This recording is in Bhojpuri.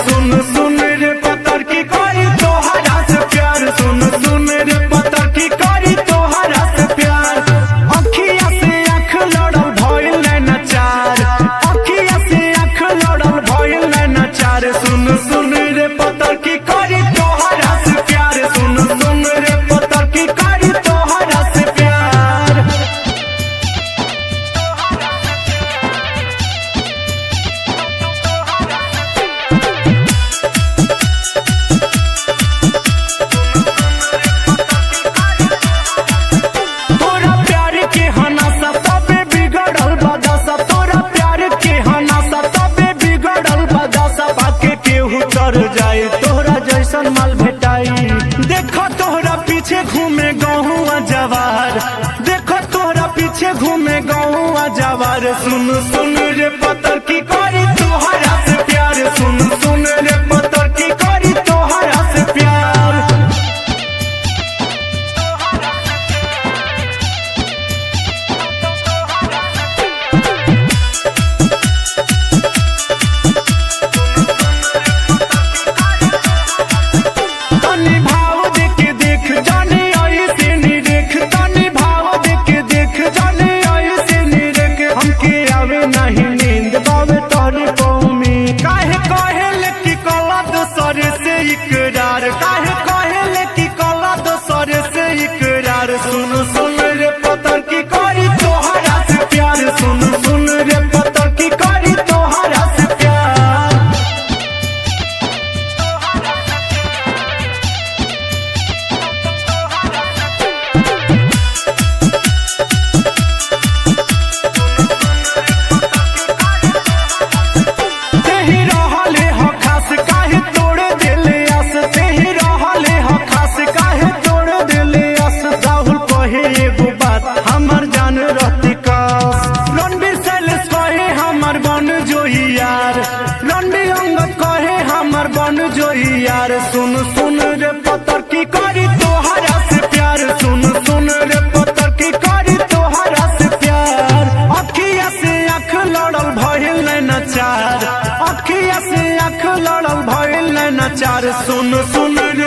सुन सुन रे पतर की करी तोहरा से प्यार, सुन सुन रे पतर की करी तोहरा से प्यार। अखिया से आँख लड़ल भइल नैना चार, अखिया से आँख लड़ल भइल नैना चार। सुन सुन रे पतर की करी तोहरा से प्यार, सुन सुन रे पतर की करी तोहरा से प्यार। तोरा प्यार के हनासा तबे बिगड़ल बदसा, तोरा प्यार के हनासा तबे बिगड़ल बदसा। बाके केहू चढ़ जाए तोहरा जैसन माल भेटाई। देखो तोहरा पीछे घूमे गहुआ जवार, देखो तोहरा पीछे घूमे गहुआ जवार। सुन सुन रे पतर की करी तोहरा से प्यार, सुन सुन रे पतर की करी तोहरा से प्यार। तनी भाव देके देख जाने ऐसे निरेख, तनी भाव देके देख जाने ऐसे निरेख। हमके आवे नहीं नींद बावे तोहरे कौमी, काहे कहेले कि कला दोसर से इकरार, काहे कहेले कि कला दोसर से इकरार। सुन सुन रे पतर की करी तोहरा से प्यार, सुन सुन रे पतर की करी तोहरा से प्यार। तेही रहले ह खास काहे तोड़ देले आस, तेही रहले ह खास काहे तोड़ देले आस। राहुल कहे एगो बात हमर जान रहती काश, रणबीर शैलेश कहे हमर बन जोही यार, रणबीर अंगद कहे हमर बन जोही यार। सुन सुन रे पतर की करी तोहरा से प्यार, सुन सुन रे पतर की करी तोहरा से प्यार। अखिया से आँख लड़ल भइल नैना चार, अखिया से आँख लड़ल भइल नैना चार। सुन सुन रे